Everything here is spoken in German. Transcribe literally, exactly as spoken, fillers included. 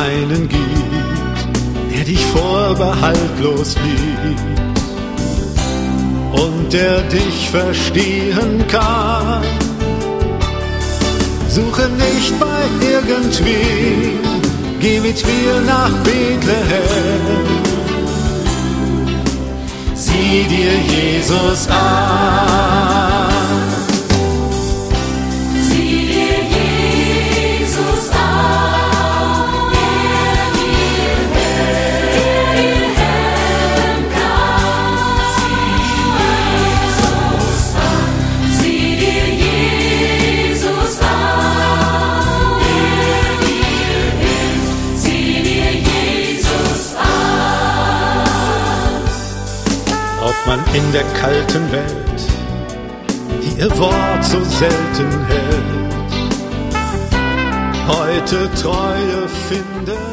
einen gibt, der dich vorbehaltlos liebt und der dich verstehen kann. Suche nicht bei irgendwem, geh mit mir nach Bethlehem. Sieh dir Jesus an. Sieh dir Jesus an, der dir helfen kann. Sieh dir Jesus an, der dir hilft. Sieh dir Jesus an. Ob man in der kalten Welt, die ihr Wort so selten hält, heute Treue findet.